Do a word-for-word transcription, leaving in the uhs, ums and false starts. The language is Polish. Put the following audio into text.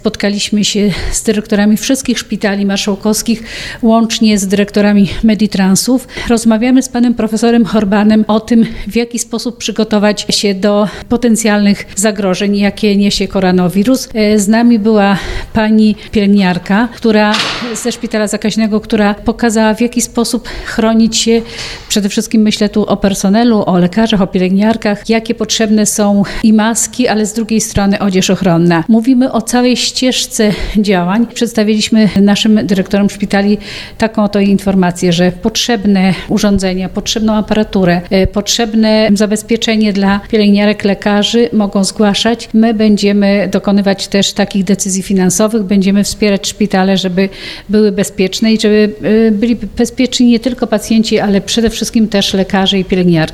Spotkaliśmy się z dyrektorami wszystkich szpitali marszałkowskich, łącznie z dyrektorami Meditransów. Rozmawiamy z panem profesorem Horbanem o tym, w jaki sposób przygotować się do potencjalnych zagrożeń, jakie niesie koronawirus. Z nami była pani pielęgniarka, która ze szpitala zakaźnego, która pokazała, w jaki sposób chronić się. Przede wszystkim myślę tu o personelu, o lekarzach, o pielęgniarkach, jakie potrzebne są i maski, ale z drugiej strony odzież ochronna. Mówimy o całej ścieżce działań. Przedstawiliśmy naszym dyrektorom szpitali taką oto informację, że potrzebne urządzenia, potrzebną aparaturę, potrzebne zabezpieczenie dla pielęgniarek, lekarzy mogą zgłaszać. My będziemy dokonywać też takich decyzji finansowych, będziemy wspierać szpitale, żeby były bezpieczne i żeby byli bezpieczni nie tylko pacjenci, ale przede wszystkim też lekarze i pielęgniarki.